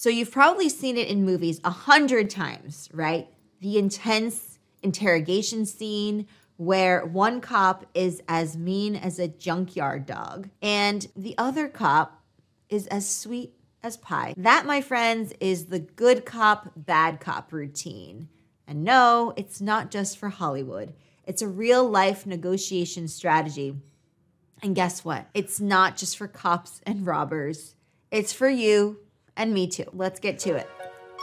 So you've probably seen it in movies 100 times, right? The intense interrogation scene where one cop is as mean as a junkyard dog and the other cop is as sweet as pie. That, my friends, is the good cop, bad cop routine. And no, it's not just for Hollywood. It's a real life negotiation strategy. And guess what? It's not just for cops and robbers. It's for you and me too. Let's get to it.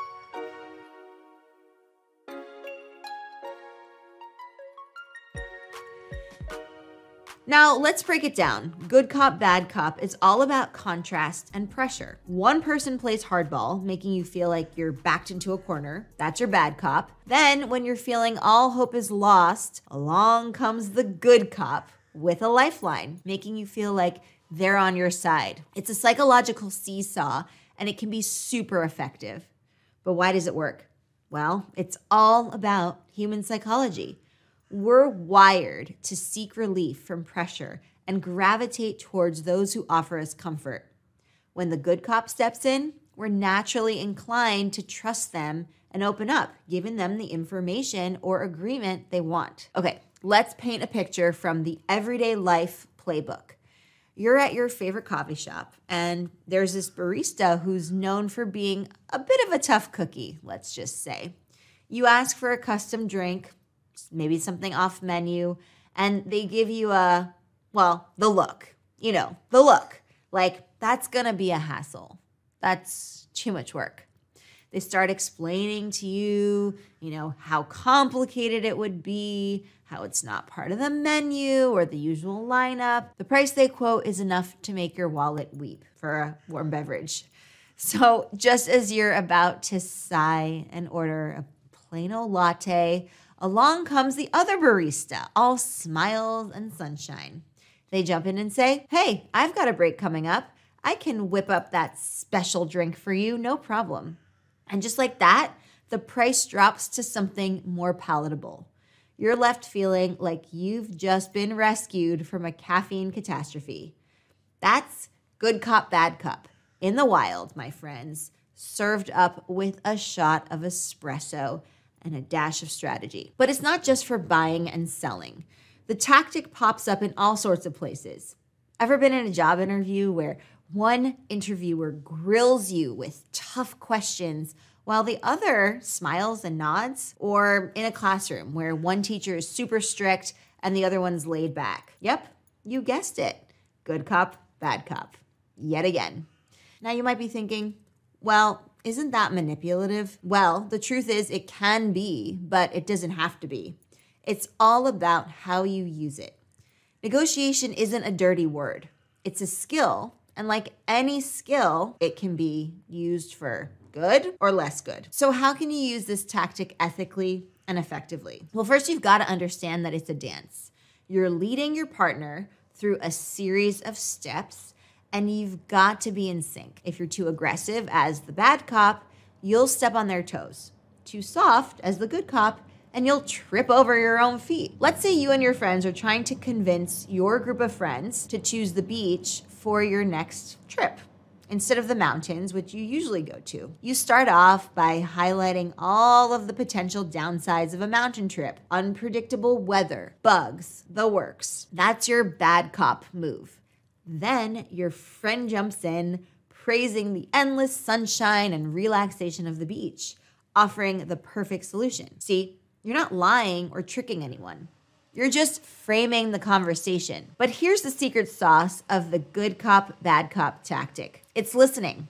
Now, let's break it down. Good cop, bad cop is all about contrast and pressure. One person plays hardball, making you feel like you're backed into a corner. That's your bad cop. Then, when you're feeling all hope is lost, along comes the good cop with a lifeline, making you feel like they're on your side. It's a psychological seesaw, and it can be super effective. But why does it work? Well, it's all about human psychology. We're wired to seek relief from pressure and gravitate towards those who offer us comfort. When the good cop steps in, we're naturally inclined to trust them and open up, giving them the information or agreement they want. Okay, let's paint a picture from the everyday life playbook. You're at your favorite coffee shop, and there's this barista who's known for being a bit of a tough cookie, let's just say. You ask for a custom drink, maybe something off menu, and they give you the look. You know, the look. Like, that's gonna be a hassle. That's too much work. They start explaining to you, how complicated it would be, how it's not part of the menu or the usual lineup. The price they quote is enough to make your wallet weep for a warm beverage. So just as you're about to sigh and order a plain old latte, along comes the other barista, all smiles and sunshine. They jump in and say, "Hey, I've got a break coming up. I can whip up that special drink for you, no problem." And just like that, the price drops to something more palatable. You're left feeling like you've just been rescued from a caffeine catastrophe. That's good cop, bad cop. In the wild, my friends, served up with a shot of espresso and a dash of strategy. But it's not just for buying and selling. The tactic pops up in all sorts of places. Ever been in a job interview where one interviewer grills you with tough questions while the other smiles and nods? Or in a classroom where one teacher is super strict and the other one's laid back? Yep, you guessed it. Good cop, bad cop. Yet again. Now you might be thinking, well, isn't that manipulative? Well, the truth is it can be, but it doesn't have to be. It's all about how you use it. Negotiation isn't a dirty word. It's a skill, and like any skill, it can be used for good or less good. So how can you use this tactic ethically and effectively? Well, first you've got to understand that it's a dance. You're leading your partner through a series of steps, and you've got to be in sync. If you're too aggressive as the bad cop, you'll step on their toes. Too soft as the good cop, and you'll trip over your own feet. Let's say you and your friends are trying to convince your group of friends to choose the beach for your next trip instead of the mountains, which you usually go to. You start off by highlighting all of the potential downsides of a mountain trip: unpredictable weather, bugs, the works. That's your bad cop move. Then your friend jumps in, praising the endless sunshine and relaxation of the beach, offering the perfect solution. See, you're not lying or tricking anyone. You're just framing the conversation. But here's the secret sauce of the good cop, bad cop tactic. It's listening.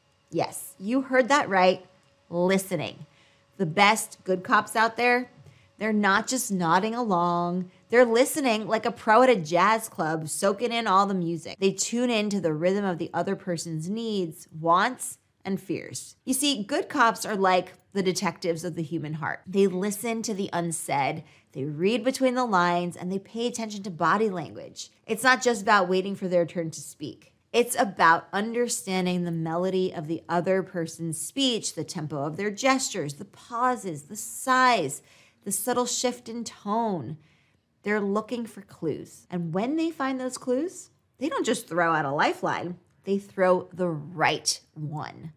Yes, you heard that right. Listening. The best good cops out there, they're not just nodding along. They're listening like a pro at a jazz club, soaking in all the music. They tune in to the rhythm of the other person's needs, wants, and fears. You see, good cops are like the detectives of the human heart. They listen to the unsaid, they read between the lines, and they pay attention to body language. It's not just about waiting for their turn to speak. It's about understanding the melody of the other person's speech, the tempo of their gestures, the pauses, the sighs, the subtle shift in tone. They're looking for clues. And when they find those clues, they don't just throw out a lifeline. They throw the right one.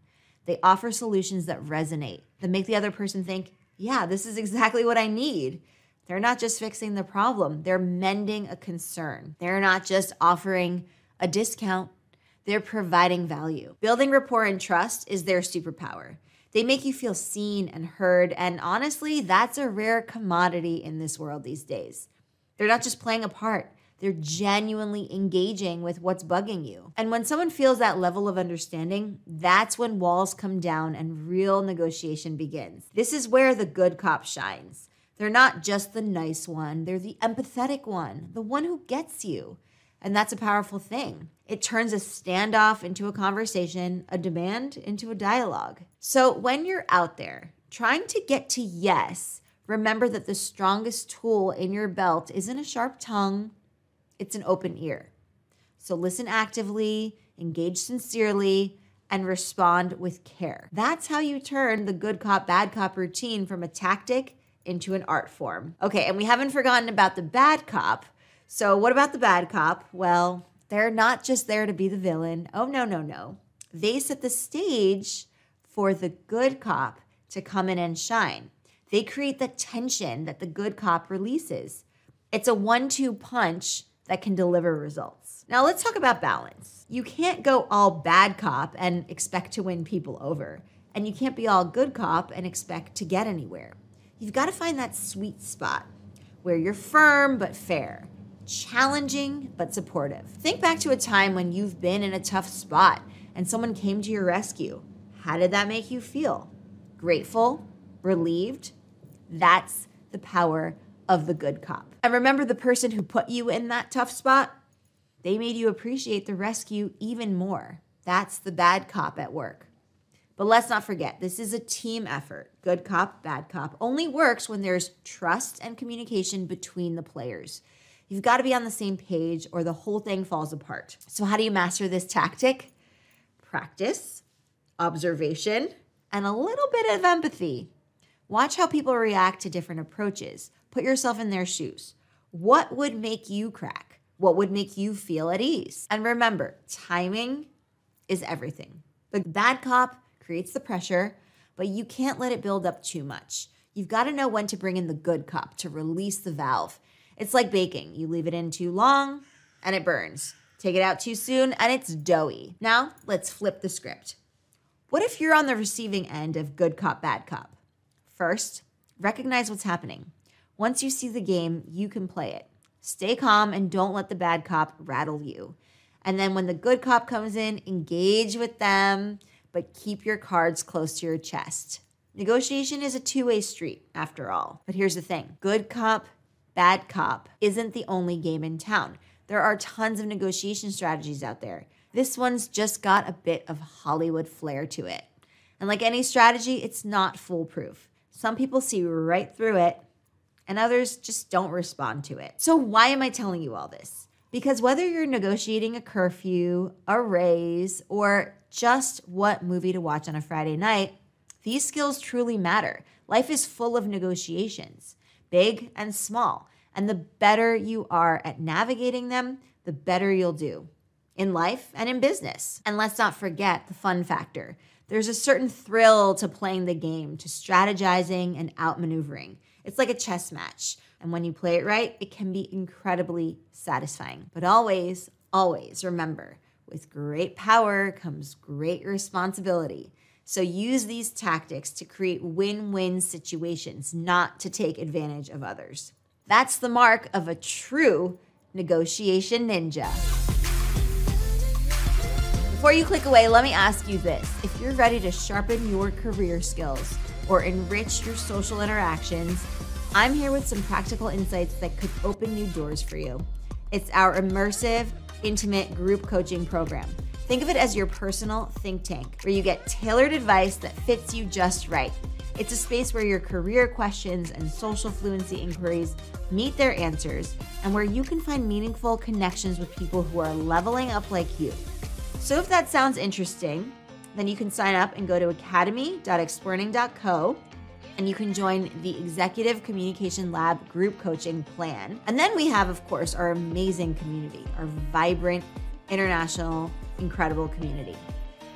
They offer solutions that resonate, that make the other person think, yeah, this is exactly what I need. They're not just fixing the problem, they're mending a concern. They're not just offering a discount, they're providing value. Building rapport and trust is their superpower. They make you feel seen and heard, and honestly, that's a rare commodity in this world these days. They're not just playing a part, they're genuinely engaging with what's bugging you. And when someone feels that level of understanding, that's when walls come down and real negotiation begins. This is where the good cop shines. They're not just the nice one, they're the empathetic one, the one who gets you. And that's a powerful thing. It turns a standoff into a conversation, a demand into a dialogue. So when you're out there trying to get to yes, remember that the strongest tool in your belt isn't a sharp tongue, it's an open ear. So listen actively, engage sincerely, and respond with care. That's how you turn the good cop, bad cop routine from a tactic into an art form. Okay, and we haven't forgotten about the bad cop. So what about the bad cop? Well, they're not just there to be the villain. Oh, no. They set the stage for the good cop to come in and shine. They create the tension that the good cop releases. It's a 1-2 punch that can deliver results. Now let's talk about balance. You can't go all bad cop and expect to win people over. And you can't be all good cop and expect to get anywhere. You've got to find that sweet spot where you're firm but fair, challenging but supportive. Think back to a time when you've been in a tough spot and someone came to your rescue. How did that make you feel? Grateful? Relieved? That's the power of the good cop. And remember, the person who put you in that tough spot, they made you appreciate the rescue even more. That's the bad cop at work. But let's not forget, this is a team effort. Good cop, bad cop only works when there's trust and communication between the players. You've got to be on the same page or the whole thing falls apart. So how do you master this tactic? Practice, observation, and a little bit of empathy. Watch how people react to different approaches. Put yourself in their shoes. What would make you crack? What would make you feel at ease? And remember, timing is everything. The bad cop creates the pressure, but you can't let it build up too much. You've got to know when to bring in the good cop to release the valve. It's like baking. You leave it in too long and it burns. Take it out too soon and it's doughy. Now, let's flip the script. What if you're on the receiving end of good cop, bad cop? First, recognize what's happening. Once you see the game, you can play it. Stay calm and don't let the bad cop rattle you. And then when the good cop comes in, engage with them, but keep your cards close to your chest. Negotiation is a two-way street, after all. But here's the thing. Good cop, bad cop isn't the only game in town. There are tons of negotiation strategies out there. This one's just got a bit of Hollywood flair to it. And like any strategy, it's not foolproof. Some people see right through it, and others just don't respond to it. So why am I telling you all this? Because whether you're negotiating a curfew, a raise, or just what movie to watch on a Friday night, these skills truly matter. Life is full of negotiations, big and small. And the better you are at navigating them, the better you'll do in life and in business. And let's not forget the fun factor. There's a certain thrill to playing the game, to strategizing and outmaneuvering. It's like a chess match. And when you play it right, it can be incredibly satisfying. But always, always remember, with great power comes great responsibility. So use these tactics to create win-win situations, not to take advantage of others. That's the mark of a true negotiation ninja. Before you click away, let me ask you this. If you're ready to sharpen your career skills or enrich your social interactions, I'm here with some practical insights that could open new doors for you. It's our immersive, intimate group coaching program. Think of it as your personal think tank, where you get tailored advice that fits you just right. It's a space where your career questions and social fluency inquiries meet their answers, and where you can find meaningful connections with people who are leveling up like you. So if that sounds interesting, then you can sign up and go to academy.explearning.co, and you can join the Executive Communication Lab group coaching plan. And then we have, of course, our amazing community, our vibrant, international, incredible community.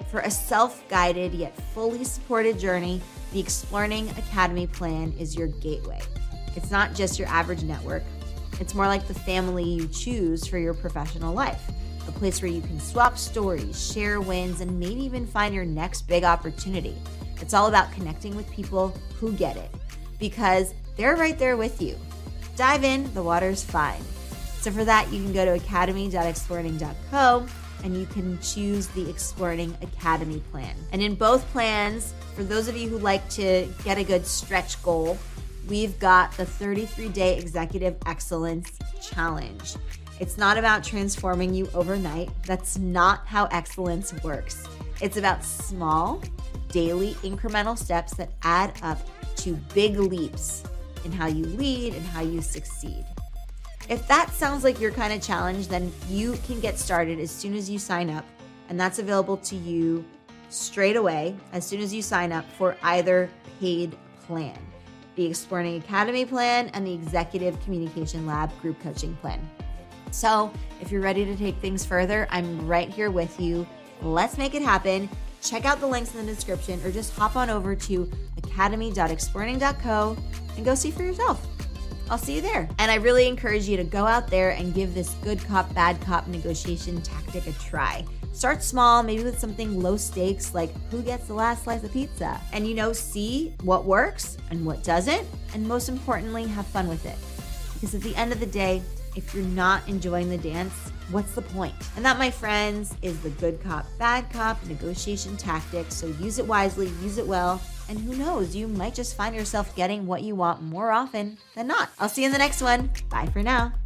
For a self-guided yet fully supported journey, the Exploring Academy plan is your gateway. It's not just your average network. It's more like the family you choose for your professional life, a place where you can swap stories, share wins, and maybe even find your next big opportunity. It's all about connecting with people who get it, because they're right there with you. Dive in, the water's fine. So for that, you can go to academy.exploring.co and you can choose the Exploring Academy plan. And in both plans, for those of you who like to get a good stretch goal, we've got the 33-day Executive Excellence Challenge. It's not about transforming you overnight. That's not how excellence works. It's about small, daily, incremental steps that add up to big leaps in how you lead and how you succeed. If that sounds like your kind of challenge, then you can get started as soon as you sign up, and that's available to you straight away as soon as you sign up for either paid plan, the Exploring Academy plan and the Executive Communication Lab group coaching plan. So if you're ready to take things further, I'm right here with you. Let's make it happen. Check out the links in the description or just hop on over to academy.exploring.co and go see for yourself. I'll see you there. And I really encourage you to go out there and give this good cop, bad cop negotiation tactic a try. Start small, maybe with something low stakes like who gets the last slice of pizza. And see what works and what doesn't. And most importantly, have fun with it. Because at the end of the day, if you're not enjoying the dance, what's the point? And that, my friends, is the good cop, bad cop negotiation tactic. So use it wisely, use it well. And who knows, you might just find yourself getting what you want more often than not. I'll see you in the next one. Bye for now.